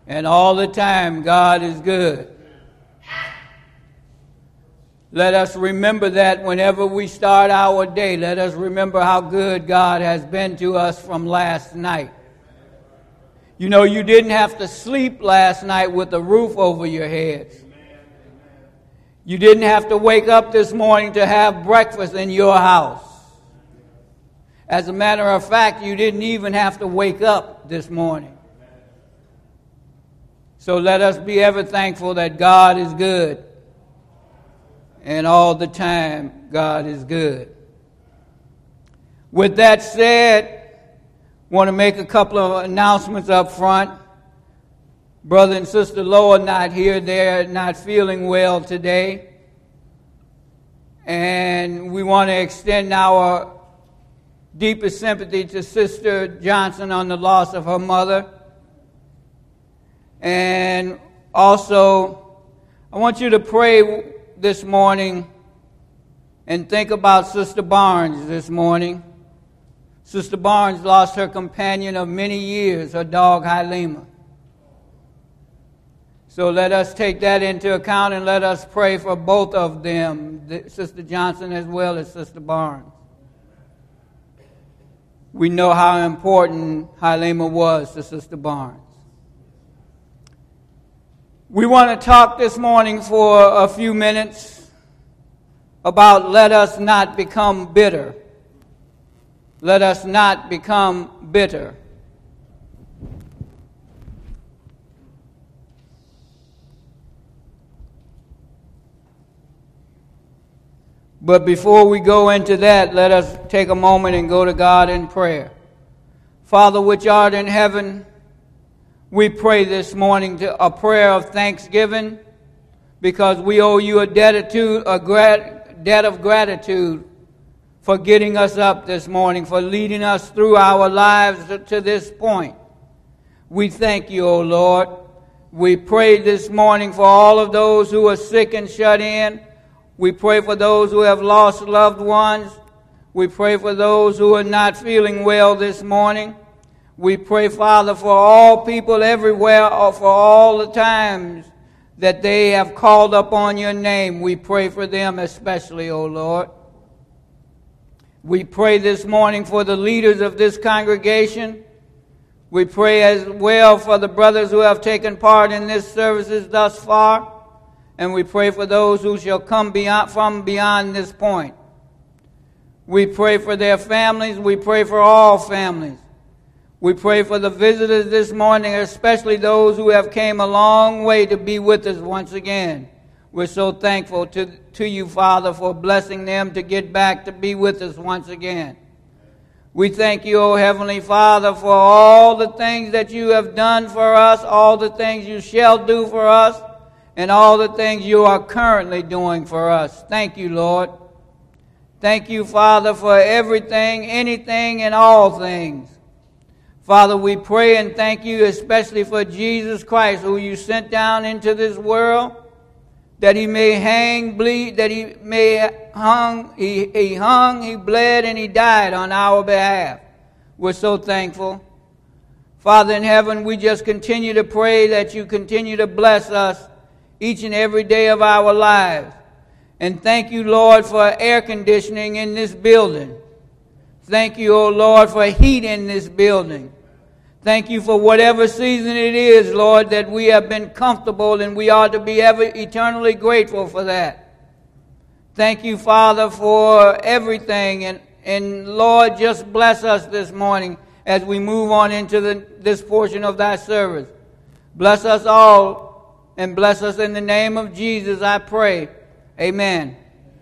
And all the time, God is good. Let us remember that whenever we start our day. Let us remember how good God has been to us from last night. You know, you didn't have to sleep last night with a roof over your heads. You didn't have to wake up this morning to have breakfast in your house. As a matter of fact, you didn't even have to wake up this morning. So let us be ever thankful that God is good. And all the time, God is good. With that said, I want to make a couple of announcements up front. Brother and Sister Loa not here. They're not feeling well today. And we want to extend our deepest sympathy to Sister Johnson on the loss of her mother. And also, I want you to pray this morning and think about Sister Barnes this morning. Sister Barnes lost her companion of many years, her dog Halima. So let us take that into account and let us pray for both of them, Sister Johnson as well as Sister Barnes. We know how important Halima was to Sister Barnes. We want to talk this morning for a few minutes about let us not become bitter. Let us not become bitter. But before we go into that, let us take a moment and go to God in prayer. Father, which art in heaven, we pray this morning a prayer of thanksgiving because we owe you a debt of gratitude for getting us up this morning, for leading us through our lives to this point. We thank you, O Lord. We pray this morning for all of those who are sick and shut in. We pray for those who have lost loved ones. We pray for those who are not feeling well this morning. We pray, Father, for all people everywhere, or for all the times that they have called upon your name. We pray for them especially, O Lord. We pray this morning for the leaders of this congregation. We pray as well for the brothers who have taken part in this services thus far. And we pray for those who shall come from beyond this point. We pray for their families. We pray for all families. We pray for the visitors this morning, especially those who have came a long way to be with us once again. We're so thankful to you, Father, for blessing them to get back to be with us once again. We thank you, O Heavenly Father, for all the things that you have done for us, all the things you shall do for us, and all the things you are currently doing for us. Thank you, Lord. Thank you, Father, for everything, anything, and all things. Father, we pray and thank you especially for Jesus Christ, who you sent down into this world, that he may hang, bleed, that he may hung, he hung, he bled, and he died on our behalf. We're so thankful. Father in heaven, we just continue to pray that you continue to bless us each and every day of our lives. And thank you, Lord, for air conditioning in this building. Thank you, O Lord, for heat in this building. Thank you for whatever season it is, Lord, that we have been comfortable, and we ought to be ever eternally grateful for that. Thank you, Father, for everything. And Lord, just bless us this morning as we move on into this portion of thy service. Bless us all, and bless us in the name of Jesus, I pray. Amen.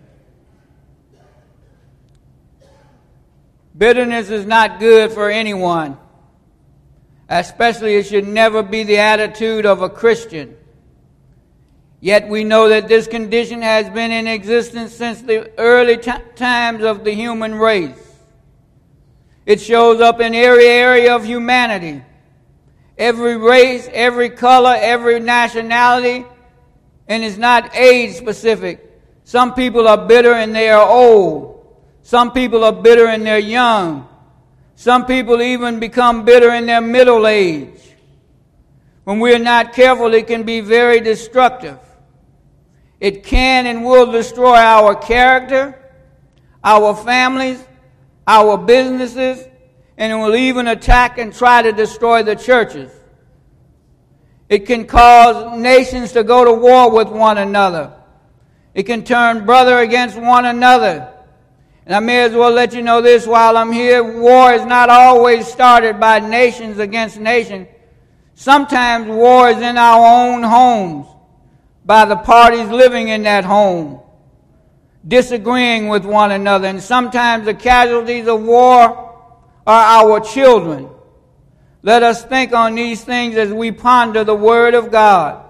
Bitterness is not good for anyone. Especially it should never be the attitude of a Christian. Yet we know that this condition has been in existence since the early times of the human race. It shows up in every area of humanity. Every race, every color, every nationality, and it's not age specific. Some people are bitter and they are old. Some people are bitter and they're young. Some people even become bitter in their middle age. When we are not careful, it can be very destructive. It can and will destroy our character, our families, our businesses, and it will even attack and try to destroy the churches. It can cause nations to go to war with one another. It can turn brother against one another. And I may as well let you know this while I'm here. War is not always started by nations against nations. Sometimes war is in our own homes by the parties living in that home, disagreeing with one another. And sometimes the casualties of war are our children. Let us think on these things as we ponder the Word of God.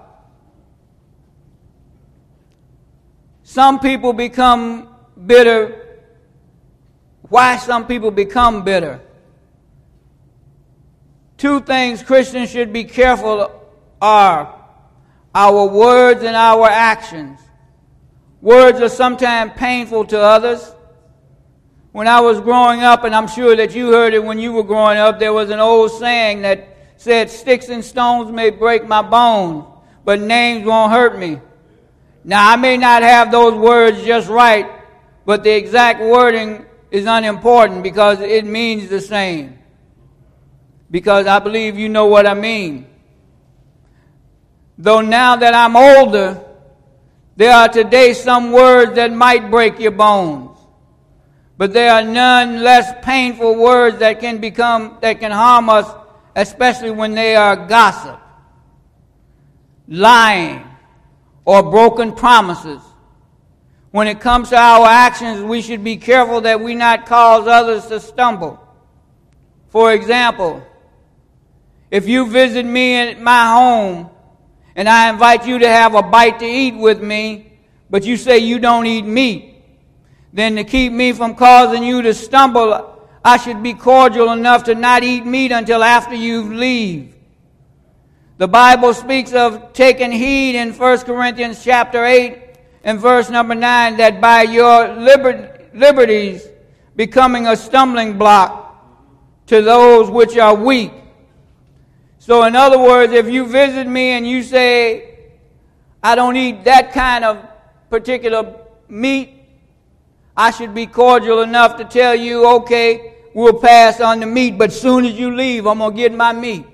Some people become bitter. Why some people become bitter? Two things Christians should be careful are our words and our actions. Words are sometimes painful to others. When I was growing up, and I'm sure that you heard it when you were growing up, there was an old saying that said, "Sticks and stones may break my bones, but names won't hurt me." Now, I may not have those words just right, but the exact wording is unimportant because it means the same. Because I believe you know what I mean. Though now that I'm older, there are today some words that might break your bones. But there are none less painful words that can harm us, especially when they are gossip, lying, or broken promises. When it comes to our actions, we should be careful that we not cause others to stumble. For example, if you visit me at my home and I invite you to have a bite to eat with me, but you say you don't eat meat, then to keep me from causing you to stumble, I should be cordial enough to not eat meat until after you leave. The Bible speaks of taking heed in 1 Corinthians chapter 8 and verse number 9, that by your liberties becoming a stumbling block to those which are weak. So in other words, if you visit me and you say, I don't eat that kind of particular meat, I should be cordial enough to tell you, okay, we'll pass on the meat, but soon as you leave, I'm going to get my meat.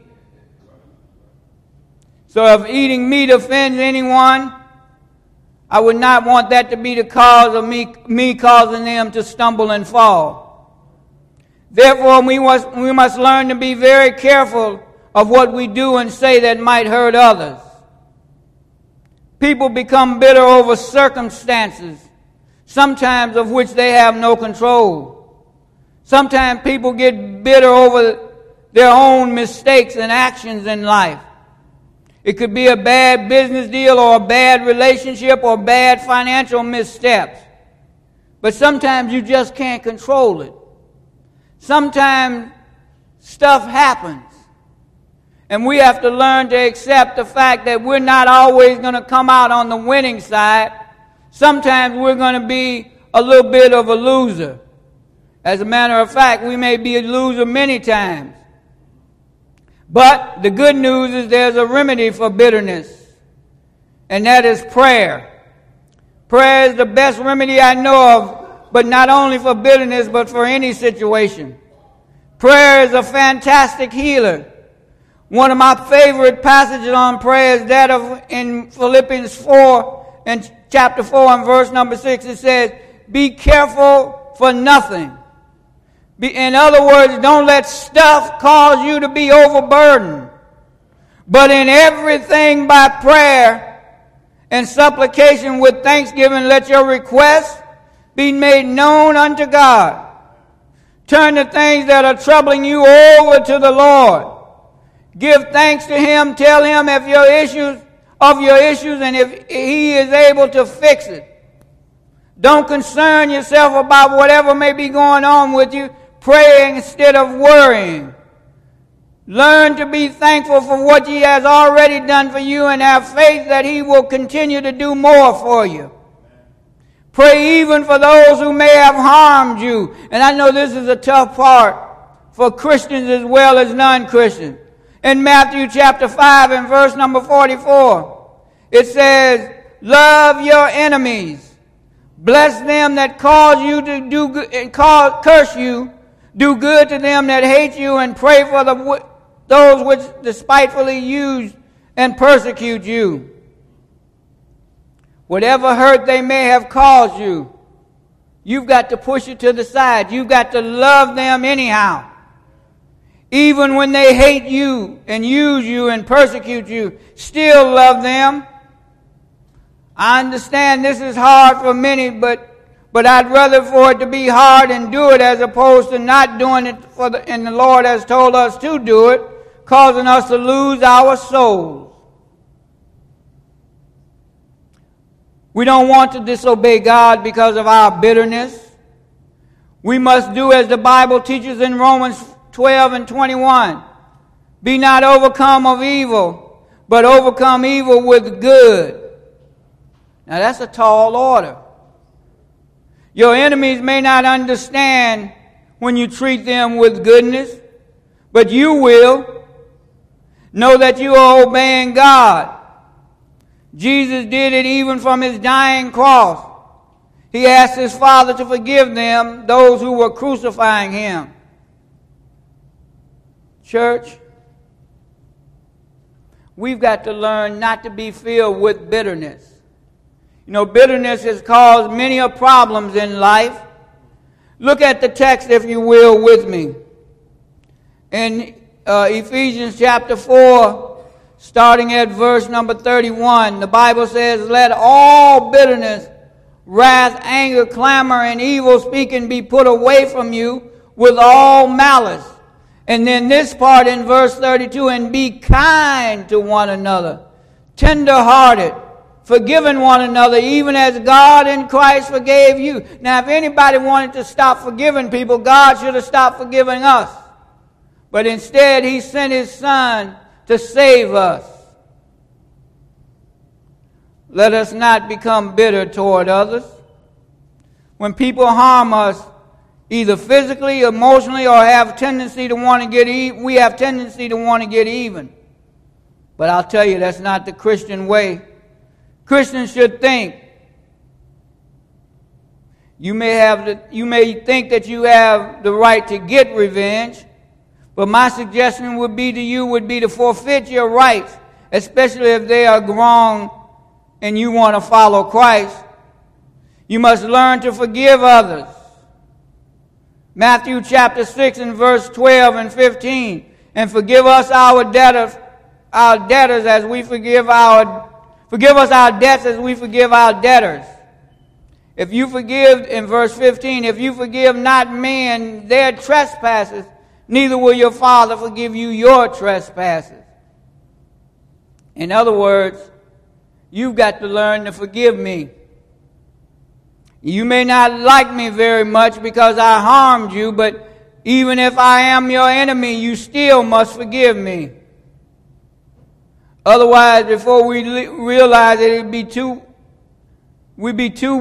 So if eating meat offends anyone, I would not want that to be the cause of me causing them to stumble and fall. Therefore, we must learn to be very careful of what we do and say that might hurt others. People become bitter over circumstances, sometimes of which they have no control. Sometimes people get bitter over their own mistakes and actions in life. It could be a bad business deal or a bad relationship or bad financial missteps. But sometimes you just can't control it. Sometimes stuff happens. And we have to learn to accept the fact that we're not always going to come out on the winning side. Sometimes we're going to be a little bit of a loser. As a matter of fact, we may be a loser many times. But the good news is there's a remedy for bitterness, and that is prayer. Prayer is the best remedy I know of, but not only for bitterness, but for any situation. Prayer is a fantastic healer. One of my favorite passages on prayer is that of in Philippians 4 and chapter 4 and verse number 6. It says, be careful for nothing. In other words, don't let stuff cause you to be overburdened. But in everything by prayer and supplication with thanksgiving, let your requests be made known unto God. Turn the things that are troubling you over to the Lord. Give thanks to Him. Tell Him of your issues, and if He is able to fix it. Don't concern yourself about whatever may be going on with you. Pray instead of worrying. Learn to be thankful for what He has already done for you and have faith that He will continue to do more for you. Pray even for those who may have harmed you. And I know this is a tough part for Christians as well as non-Christians. In Matthew chapter 5 and verse number 44, it says, love your enemies. Bless them that cause you to do good and curse you. Do good to them that hate you, and pray for those which despitefully use and persecute you. Whatever hurt they may have caused you, you've got to push it to the side. You've got to love them anyhow. Even when they hate you and use you and persecute you, still love them. I understand this is hard for many, but I'd rather for it to be hard and do it as opposed to not doing it and the Lord has told us to do it, causing us to lose our souls. We don't want to disobey God because of our bitterness. We must do as the Bible teaches in Romans 12 and 21. Be not overcome of evil, but overcome evil with good. Now that's a tall order. Your enemies may not understand when you treat them with goodness, but you will. Know that you are obeying God. Jesus did it even from his dying cross. He asked his Father to forgive them, those who were crucifying him. Church, we've got to learn not to be filled with bitterness. You know, bitterness has caused many problems in life. Look at the text, if you will, with me. In Ephesians chapter 4, starting at verse number 31, the Bible says, let all bitterness, wrath, anger, clamor, and evil speaking be put away from you with all malice. And then this part in verse 32, and be kind to one another, tender-hearted, forgiving one another, even as God in Christ forgave you. Now, if anybody wanted to stop forgiving people, God should have stopped forgiving us. But instead, he sent his Son to save us. Let us not become bitter toward others. When people harm us, either physically, emotionally, or have tendency to want to get even, we have tendency to want to get even. But I'll tell you, that's not the Christian way. Christians should think. You may think that you have the right to get revenge, but my suggestion would be to forfeit your rights, especially if they are wrong and you want to follow Christ. You must learn to forgive others. Matthew chapter 6 and verse 12 and 15. And forgive us our debtors as we forgive us our debts as we forgive our debtors. If you forgive, in verse 15, if you forgive not men their trespasses, neither will your Father forgive you your trespasses. In other words, you've got to learn to forgive me. You may not like me very much because I harmed you, but even if I am your enemy, you still must forgive me. Otherwise, before we realize it, we'll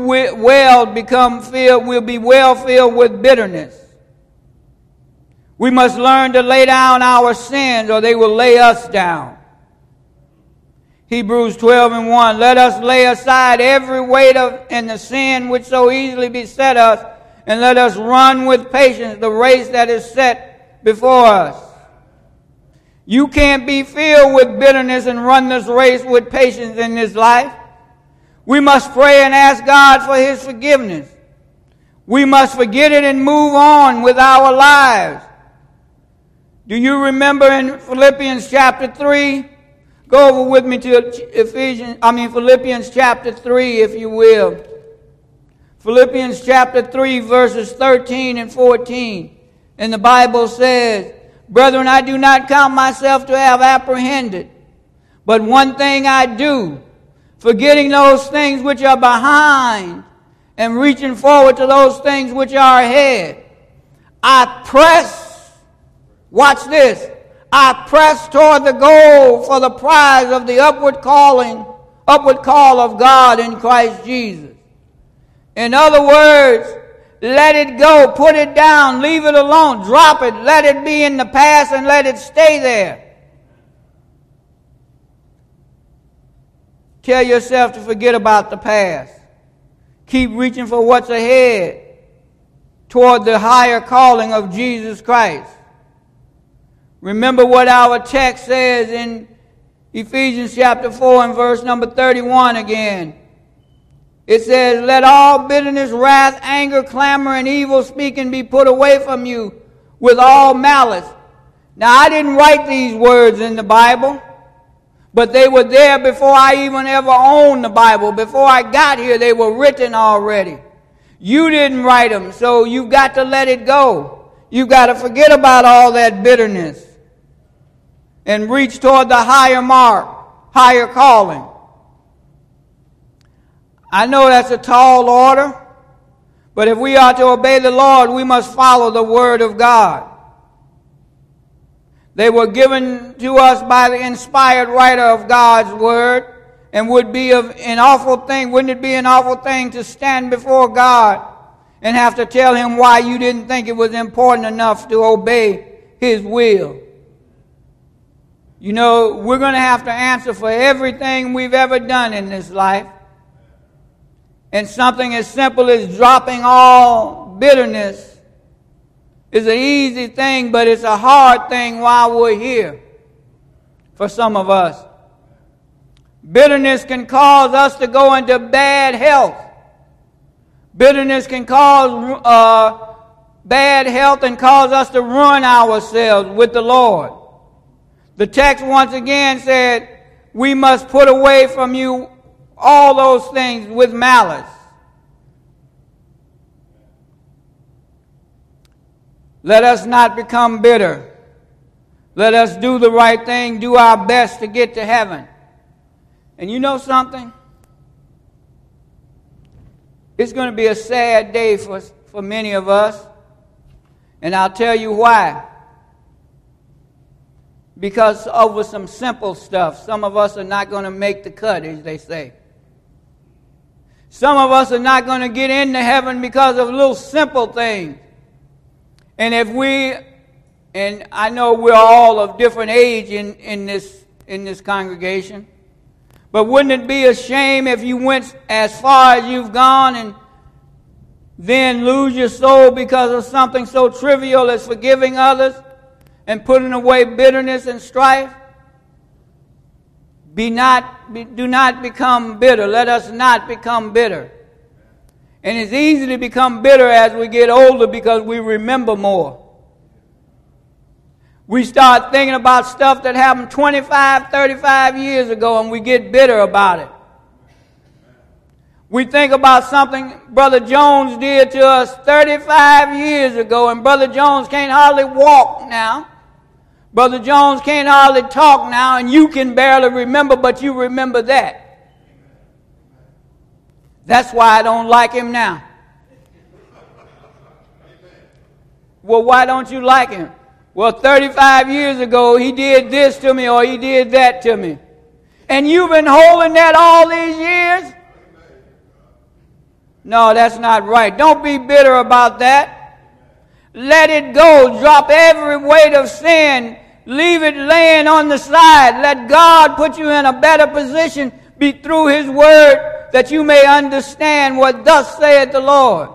be well filled with bitterness. We must learn to lay down our sins, or they will lay us down. Hebrews 12 and 1, let us lay aside every weight and the sin which so easily beset us, and let us run with patience the race that is set before us. You can't be filled with bitterness and run this race with patience in this life. We must pray and ask God for his forgiveness. We must forget it and move on with our lives. Do you remember in Philippians chapter 3? Go over with me to Philippians chapter 3, if you will. Philippians chapter 3, verses 13 and 14. And the Bible says, brethren, I do not count myself to have apprehended, but one thing I do, forgetting those things which are behind and reaching forward to those things which are ahead. I press, watch this, I press toward the goal for the prize of the upward call of God in Christ Jesus. In other words, let it go, put it down, leave it alone, drop it, let it be in the past and let it stay there. tell yourself to forget about the past. Keep reaching for what's ahead toward the higher calling of Jesus Christ. Remember what our text says in Ephesians chapter 4 and verse number 31 again. It says, let all bitterness, wrath, anger, clamor, and evil speaking be put away from you with all malice. Now, I didn't write these words in the Bible, but they were there before I even ever owned the Bible. Before I got here, they were written already. You didn't write them, so you've got to let it go. You've got to forget about all that bitterness and reach toward the higher mark, higher calling. I know that's a tall order, but if we are to obey the Lord, we must follow the Word of God. They were given to us by the inspired writer of God's Word, and wouldn't it be an awful thing to stand before God and have to tell Him why you didn't think it was important enough to obey His will? You know, we're going to have to answer for everything we've ever done in this life. And something as simple as dropping all bitterness is an easy thing, but it's a hard thing while we're here for some of us. Bitterness can cause us to go into bad health. Bitterness can cause bad health and cause us to ruin ourselves with the Lord. The text once again said, we must put away from you all those things with malice. Let us not become bitter. Let us do the right thing, do our best to get to heaven. And you know something? It's going to be a sad day for many of us. And I'll tell you why. Because over some simple stuff, some of us are not going to make the cut, as they say. Some of us are not going to get into heaven because of little simple things. And and I know we're all of different age in this congregation, but wouldn't it be a shame if you went as far as you've gone and then lose your soul because of something so trivial as forgiving others and putting away bitterness and strife? Do not become bitter. Let us not become bitter. And it's easy to become bitter as we get older because we remember more. We start thinking about stuff that happened 25, 35 years ago and we get bitter about it. We think about something Brother Jones did to us 35 years ago, and Brother Jones can't hardly walk now. Brother Jones can't hardly talk now, and you can barely remember, but you remember that. That's why I don't like him now. Well, why don't you like him? Well, 35 years ago, he did this to me or he did that to me. And you've been holding that all these years? No, that's not right. Don't be bitter about that. Let it go. Drop every weight of sin. Leave it laying on the side. Let God put you in a better position through His Word that you may understand what thus saith the Lord.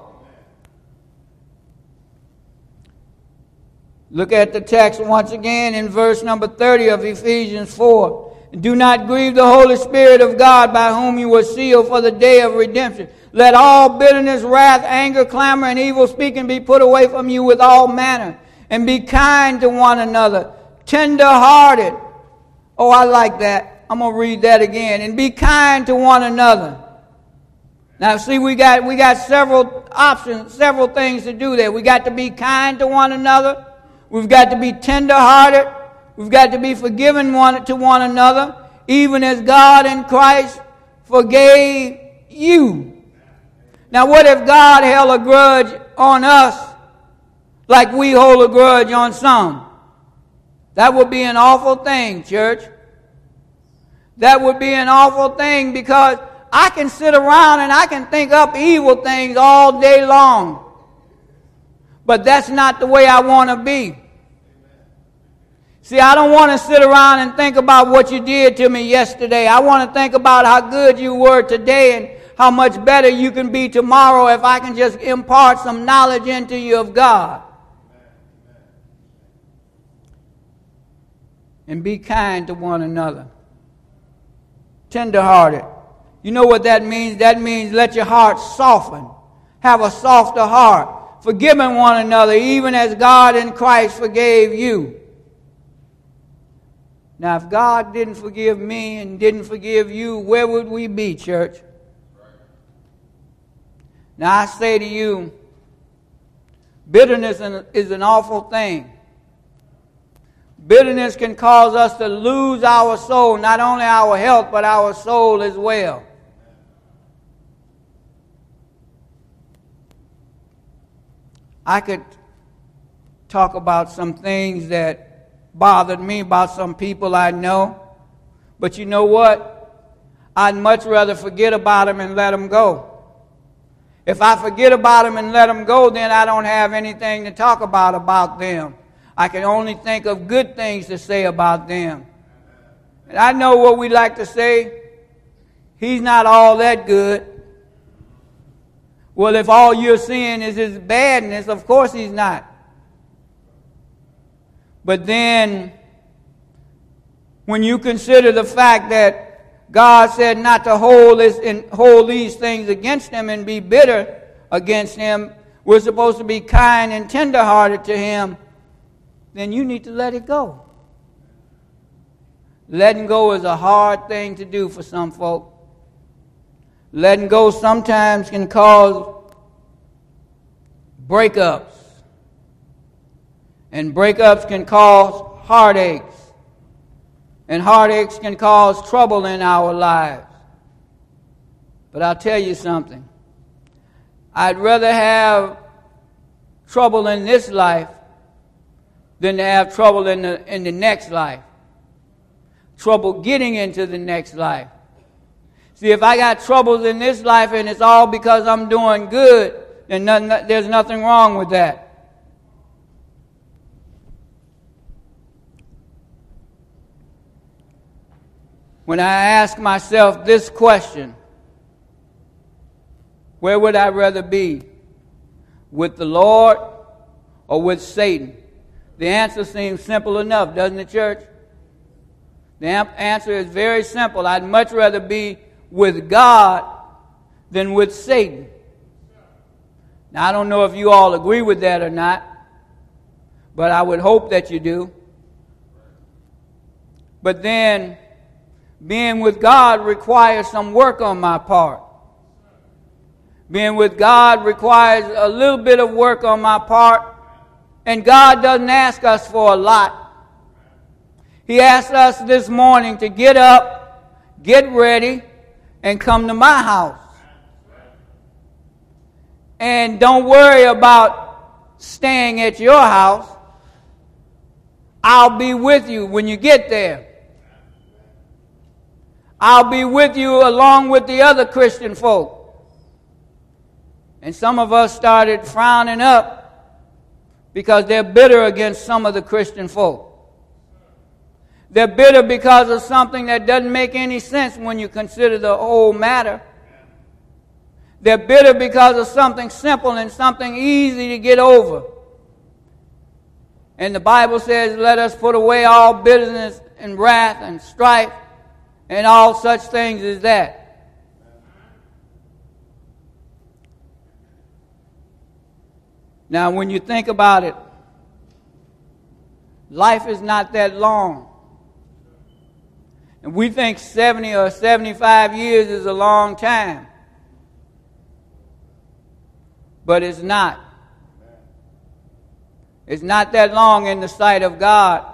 Look at the text once again in verse number 30 of Ephesians 4. Do not grieve the Holy Spirit of God, by whom you were sealed for the day of redemption. Let all bitterness, wrath, anger, clamor, and evil speaking be put away from you with all manner. And be kind to one another, tender-hearted. Oh, I like that. I'm going to read that again. And be kind to one another. Now, see, we got several options, several things to do there. We got to be kind to one another. We've got to be tender-hearted. We've got to be forgiving to one another, even as God in Christ forgave you. Now, what if God held a grudge on us like we hold a grudge on some? That would be an awful thing, church. That would be an awful thing, because I can sit around and I can think up evil things all day long. But that's not the way I want to be. See, I don't want to sit around and think about what you did to me yesterday. I want to think about how good you were today and how much better you can be tomorrow if I can just impart some knowledge into you of God. And be kind to one another. Tenderhearted. You know what that means? That means let your heart soften. Have a softer heart. Forgiving one another even as God in Christ forgave you. Now, if God didn't forgive me and didn't forgive you, where would we be, church? Now, I say to you, bitterness is an awful thing. Bitterness can cause us to lose our soul, not only our health, but our soul as well. I could talk about some things that bothered me about some people I know. But you know what? I'd much rather forget about them and let them go. If I forget about them and let them go, then I don't have anything to talk about them. I can only think of good things to say about them. And I know what we like to say. He's not all that good. Well, if all you're seeing is his badness, of course he's not. But then, when you consider the fact that God said not to hold these things against him and be bitter against him, we're supposed to be kind and tenderhearted to him, then you need to let it go. Letting go is a hard thing to do for some folk. Letting go sometimes can cause breakups. And breakups can cause heartaches. And heartaches can cause trouble in our lives. But I'll tell you something. I'd rather have trouble in this life than to have trouble in the next life. Trouble getting into the next life. See, if I got troubles in this life and it's all because I'm doing good, then there's nothing wrong with that. When I ask myself this question, where would I rather be? With the Lord or with Satan? The answer seems simple enough, doesn't it, church? The answer is very simple. I'd much rather be with God than with Satan. Now, I don't know if you all agree with that or not, but I would hope that you do. But then, being with God requires some work on my part. Being with God requires a little bit of work on my part, and God doesn't ask us for a lot. He asked us this morning to get up, get ready, and come to my house. And don't worry about staying at your house. I'll be with you when you get there. I'll be with you along with the other Christian folk. And some of us started frowning up because they're bitter against some of the Christian folk. They're bitter because of something that doesn't make any sense when you consider the whole matter. They're bitter because of something simple and something easy to get over. And the Bible says, let us put away all bitterness and wrath and strife and all such things as that. Now, when you think about it, life is not that long. And we think 70 or 75 years is a long time. But it's not. It's not that long in the sight of God.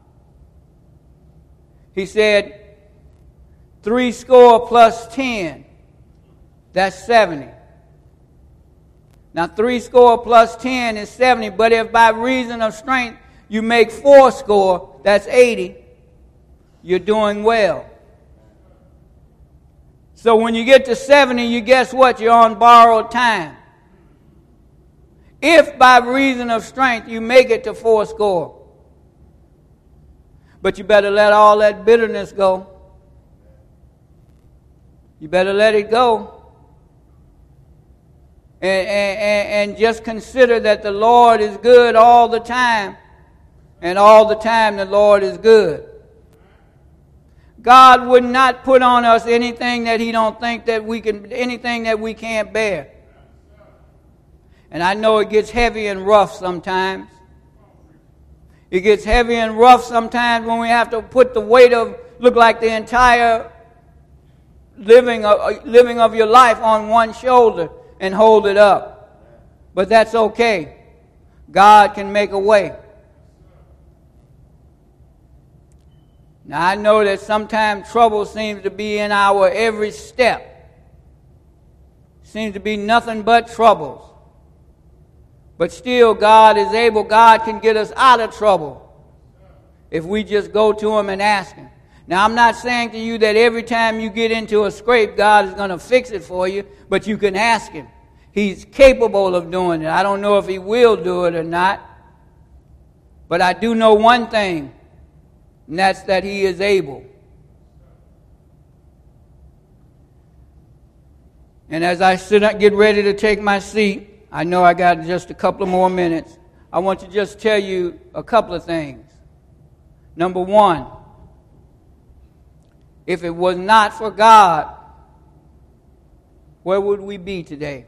He said, 70 plus 10, that's 70. Now, 70 plus 10 is 70, but if by reason of strength you make 80, that's 80, you're doing well. So when you get to 70, you guess what? You're on borrowed time. If by reason of strength you make it to 80. But you better let all that bitterness go. You better let it go. And just consider that the Lord is good all the time. And all the time the Lord is good. God would not put on us anything that He don't think that we can, anything that we can't bear. And I know it gets heavy and rough sometimes. It gets heavy and rough sometimes when we have to put the weight of, look like the entire living of your life on one shoulder and hold it up. But that's okay. God can make a way. Now I know that sometimes trouble seems to be in our every step. Seems to be nothing but troubles. But still God is able, God can get us out of trouble if we just go to Him and ask Him. Now I'm not saying to you that every time you get into a scrape God is going to fix it for you, but you can ask Him. He's capable of doing it. I don't know if He will do it or not. But I do know one thing, and that's that He is able. And as I sit up, get ready to take my seat, I know I got just a couple of more minutes. I want to just tell you a couple of things. Number one, if it was not for God, where would we be today?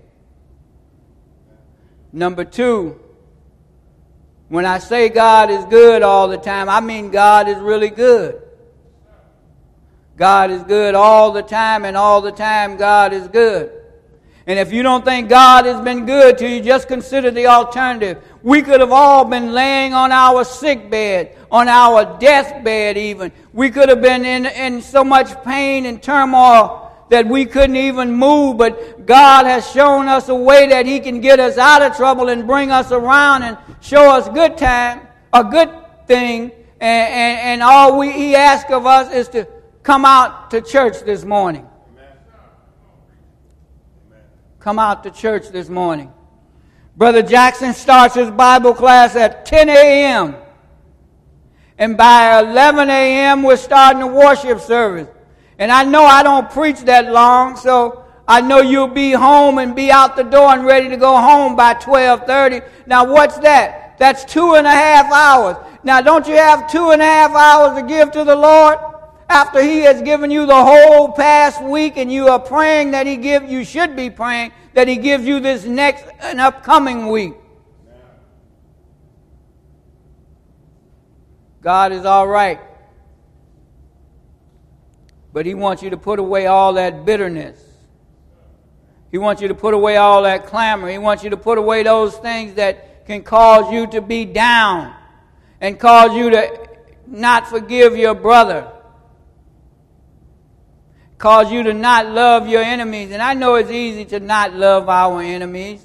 Number two, when I say God is good all the time, I mean God is really good. God is good all the time, and all the time God is good. And if you don't think God has been good to you, just consider the alternative. We could have all been laying on our sick bed, on our deathbed even. We could have been in so much pain and turmoil that we couldn't even move. But God has shown us a way that He can get us out of trouble and bring us around and show us good time, a good thing. And all He asks of us is to come out to church this morning. Come out to church this morning. Brother Jackson starts his Bible class at 10 a.m. And by 11 a.m. we're starting the worship service. And I know I don't preach that long, so I know you'll be home and be out the door and ready to go home by 12:30. Now what's that? That's 2.5 hours. Now don't you have 2.5 hours to give to the Lord? After He has given you the whole past week and you are praying that you should be praying that He gives you this next and upcoming week. God is all right. But He wants you to put away all that bitterness. He wants you to put away all that clamor. He wants you to put away those things that can cause you to be down and cause you to not forgive your brother. Cause you to not love your enemies. And I know it's easy to not love our enemies.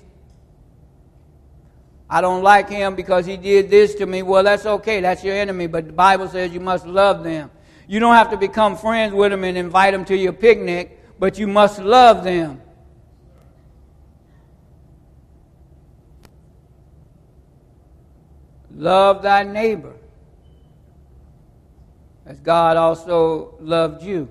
I don't like him because he did this to me. Well, that's okay. That's your enemy. But the Bible says you must love them. You don't have to become friends with them and invite them to your picnic, but you must love them. Love thy neighbor as God also loved you.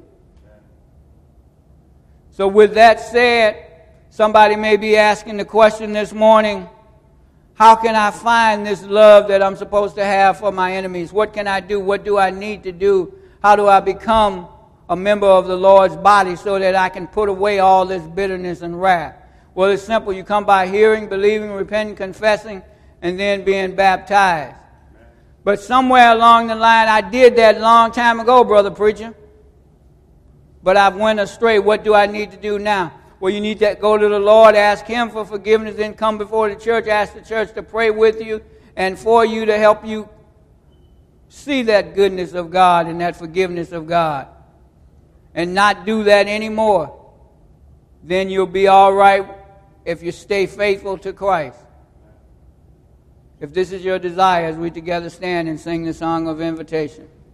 So with that said, somebody may be asking the question this morning, how can I find this love that I'm supposed to have for my enemies? What can I do? What do I need to do? How do I become a member of the Lord's body so that I can put away all this bitterness and wrath? Well, it's simple. You come by hearing, believing, repenting, confessing, and then being baptized. But somewhere along the line, I did that a long time ago, brother preacher. But I've went astray. What do I need to do now? Well, you need to go to the Lord, ask Him for forgiveness, then come before the church, ask the church to pray with you and for you to help you see that goodness of God and that forgiveness of God. And not do that anymore. Then you'll be all right if you stay faithful to Christ. If this is your desire, as we together stand and sing the song of invitation.